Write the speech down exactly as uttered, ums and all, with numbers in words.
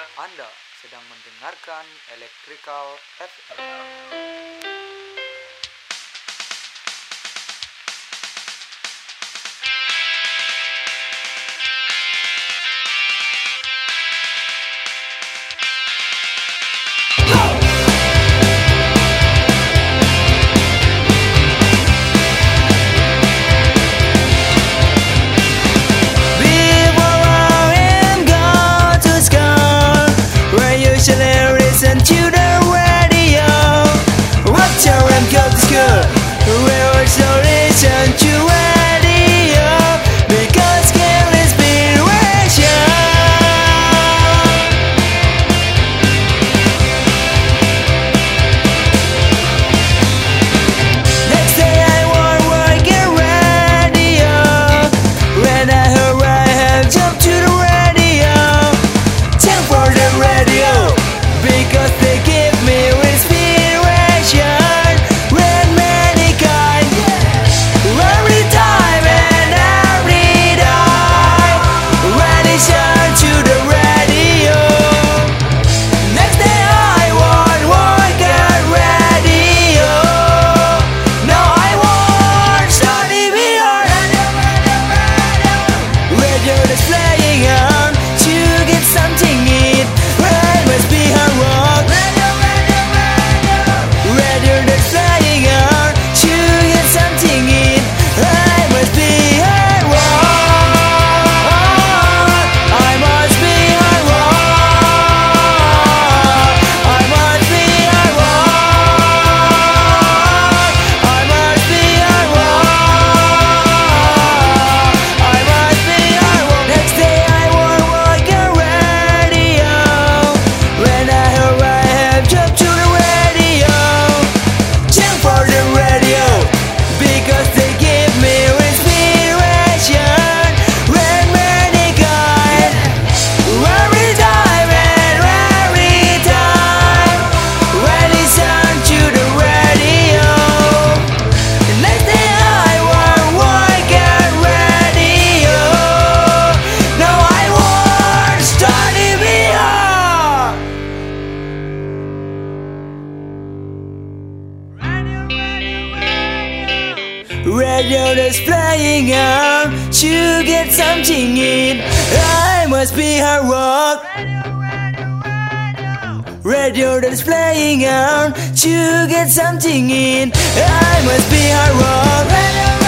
Anda sedang mendengarkan Electrical F M. Listen to the radio. Watch your and go to school. We also listen to radio because give inspiration. Next day I won't work at radio. When I heard I have jumped to the radio. Time for the radio. Because they give me inspiration with many kind. Every time and every time when I turn to the radio. Next day I won't work at radio. No, I won't study beyond. Radio is playing on to get something in. I must be hard work. Radio, radio, radio. Radio that's flying on to get something in. I must be hard work. I must be hard work. I must be hard work. I must be hard work. I must be hard work. Next day I won't work at radio. When I heard I have jumped to the radio. Jump for the radio because they give me inspiration with many kind. Every time and every time when I listen to the radio. Next day I won't work at radio. No, I won't study beyond. Radio that's playing on to get something in. I must be hard work. Radio that's playing on to get something in. I must be hard work.